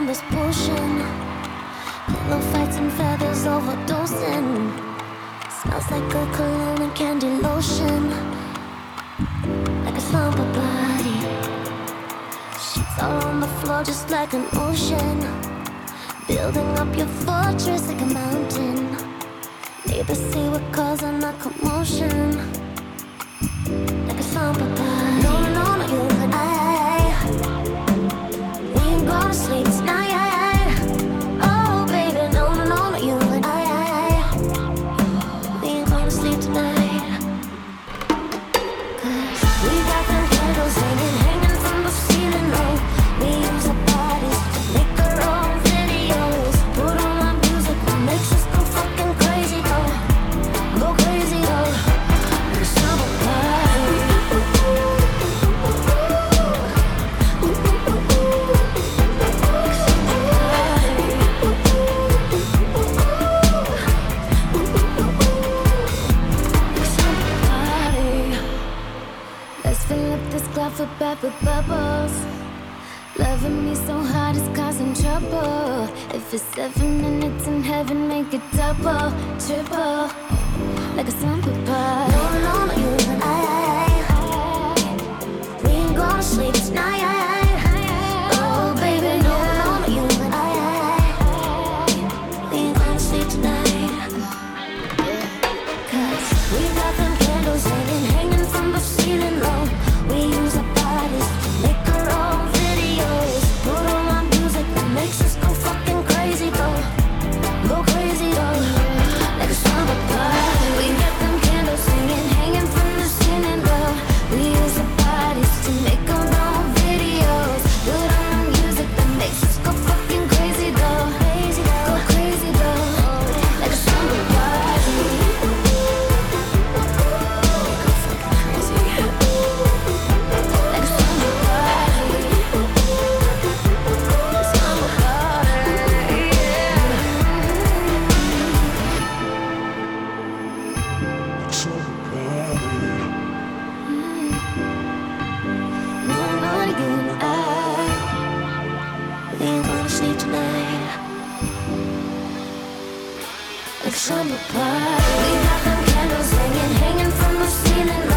this potion. Pillow fights and feathers overdosing. Smells like a cologne and candy lotion. Like a slumber body. Sheets all on the floor just like an ocean. Building up your fortress like a mountain. Neighbors say we're causing a commotion. Like a slumber body. No, no, no, you and I. We ain't gonna sleep tonight. Oh, baby, no, no, no, you and I. We ain't gonna sleep tonight. 'Cause we got them candles hanging from the ceiling. Oh, we use our bodies to make our own videos. Put on our music, what makes us go fucking crazy, though. Go crazy, though. The summer party. Let's fill up this cloud for bad with bubbles. Loving me so hard it's causing trouble. If it's 7 minutes in heaven, make it double, triple. Like a slumber party. No, no, no, you and I. We ain't gonna sleep tonight. Oh, baby, no, no, no, you and I. We ain't gonna sleep tonight. 'Cause we got them candles hanging from the ceiling. Oh, we use our bodies to make our own videos. Put on our music that makes us go fucking crazy, though. Go crazy, though. Like a summer party. We got them candles hanging from the ceiling. Oh, we use our bodies to make our own videos. Put on our music that makes us go fucking crazy, though. Go crazy, though. Like a summer party. Like a summer party. Summer party, yeah. No, no, you and I. We ain't gonna sleep tonight. Like a summer party. We got them candles hanging from the ceiling.